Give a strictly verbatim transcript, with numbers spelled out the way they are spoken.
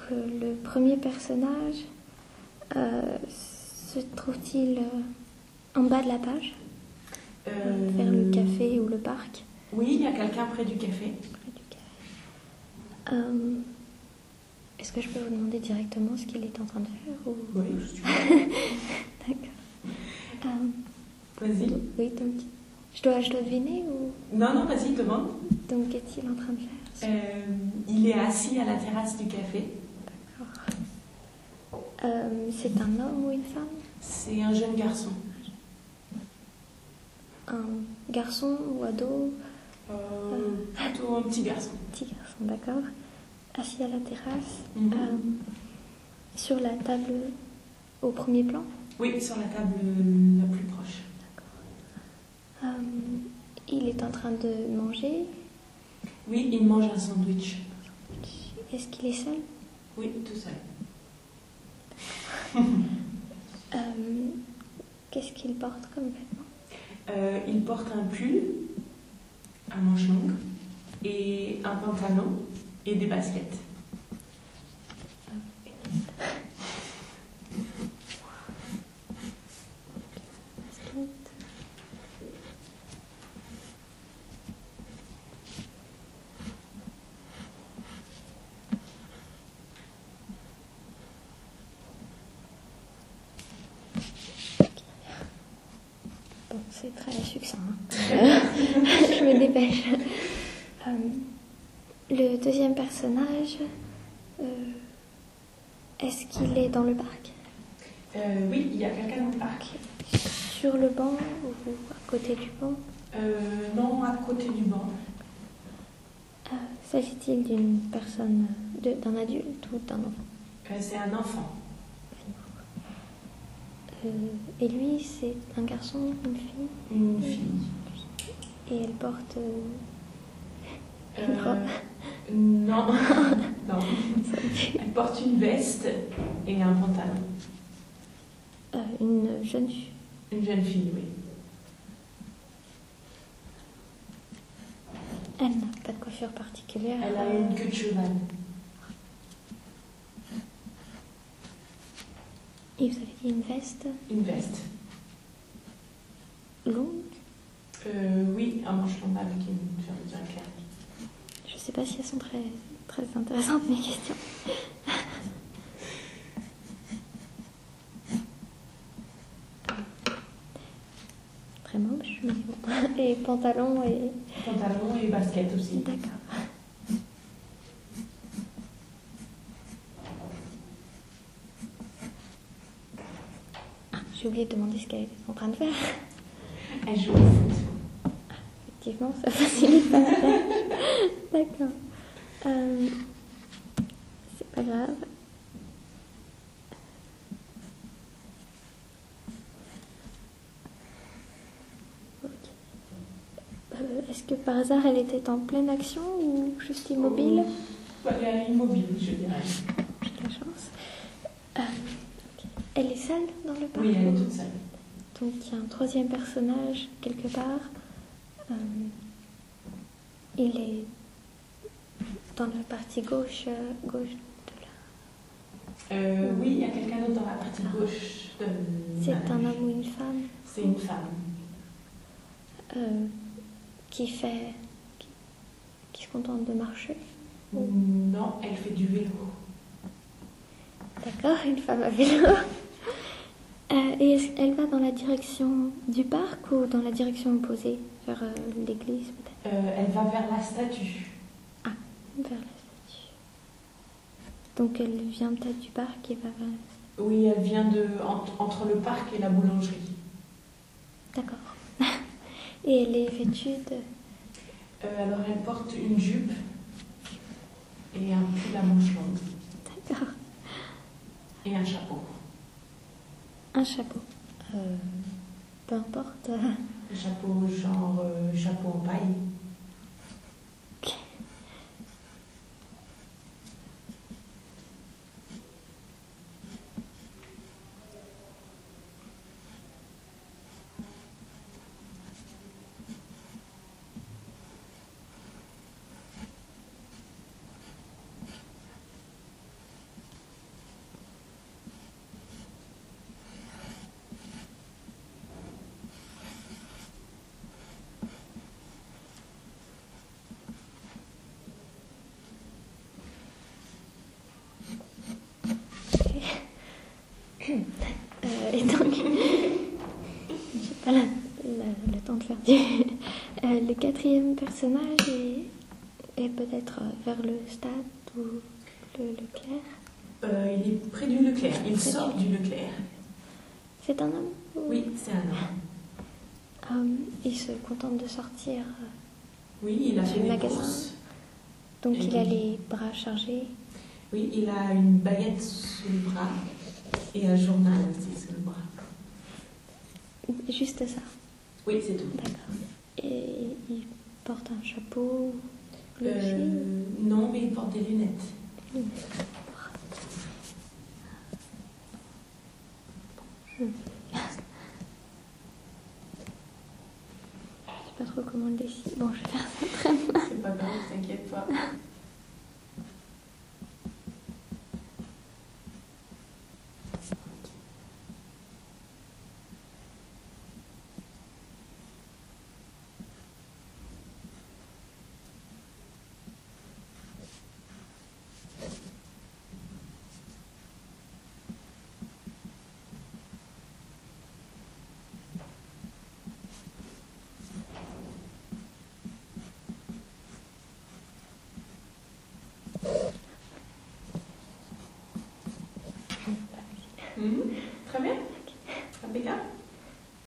euh, le premier personnage euh, se trouve-t-il euh, en bas de la page, Euh, vers le café ou le parc? Oui, il y a quelqu'un près du café. Près du café. Euh, est-ce que je peux vous demander directement ce qu'il est en train de faire ou... Oui, je suis D'accord. Euh, Vas-y. oui, donc je dois, je dois deviner ou... Non, non, vas-y, demande. Donc qu'est-il en train de faire? Euh, il est assis à la terrasse du café. D'accord. Euh, c'est un homme ou une femme? C'est un jeune garçon. Un garçon ou ado? Euh, plutôt un petit garçon. Petit garçon, d'accord. Assis à la terrasse, Mhm. euh, sur la table au premier plan. Oui, sur la table la plus proche. Euh, il est en train de manger. Oui, il mange un sandwich. Est-ce qu'il est seul? Oui, tout seul. Euh, qu'est-ce qu'il porte comme vêtements? Euh, il porte un pull à manches longues et un pantalon et des baskets. Bon, c'est très succinct. Hein. Je me dépêche. Euh, le deuxième personnage, euh, est-ce qu'il est dans le parc? Euh, oui, il y a quelqu'un dans le parc. Sur le banc ou à côté du banc? Euh, non, à côté du banc. Euh, s'agit-il d'une personne, de- d'un adulte ou d'un enfant? Euh, c'est un enfant. Euh, et lui, c'est un garçon, une fille? Une fille. Et elle porte euh, une Euh, robe? Non, non. Elle porte une veste et un pantalon. Euh, une jeune fille? Une jeune fille, oui. Elle n'a pas de coiffure particulière. Elle a une queue de cheval. Et vous avez dit une veste Une veste. longue? Euh, oui, un manche longue avec une fermeture éclair. Je ne sais pas si elles sont très, très intéressantes, mes questions. Très moche, mais bon. Et pantalon et... Pantalon et basket aussi. D'accord. Ah, j'ai oublié de demander ce qu'elle était en train de faire. Elle joue au foot. Effectivement, ça facilite pas la tâche. D'accord. Euh, c'est pas grave. Ok. Euh, est-ce que par hasard elle était en pleine action ou juste immobile? Oh, elle est immobile, je dirais. J'ai de la chance. Euh, ok. Elle est seule dans le parc? Oui, elle est toute seule. Donc il y a un troisième personnage quelque part. Euh, il est dans la partie gauche, euh, gauche de la... Euh, oui, il y a quelqu'un d'autre dans la partie gauche de C'est la un nage. homme ou une femme C'est une femme. euh, qui fait... Qui, qui se contente de marcher. Non, elle fait du vélo. D'accord, une femme à vélo. Euh, et est-ce qu'elle va dans la direction du parc ou dans la direction opposée, vers euh, l'église peut-être? Euh, elle va vers la statue. Ah, vers la statue. Donc elle vient peut-être du parc et va vers la statue. Oui, elle vient de entre, entre le parc et la boulangerie. D'accord. Et elle est vêtue de... Euh, alors elle porte une jupe et un pull à manches longues D'accord. et un chapeau. Un chapeau. Euh, peu importe. Un chapeau genre euh, chapeau en paille. Ok. perdu. Euh, le quatrième personnage est, est peut-être vers le stade ou le Leclerc. Euh, il est près du Leclerc. Il Près sort du- du Leclerc. C'est un homme ou- Oui, c'est un homme. Euh, il se contente de sortir, euh, Oui, il a Dans fait le des magasin. courses. donc Et il a donc- les bras chargés. Oui, il a une baguette sous le bras et un journal aussi sous le bras. Juste ça, Oui, c'est tout. d'accord. Et il porte un chapeau, lui Euh, aussi. non, mais il porte des lunettes. Je sais pas trop comment le dessiner. Bon, je vais faire ça très mal. C'est pas grave, t'inquiète pas. Mhm. Très bien. Impeccable.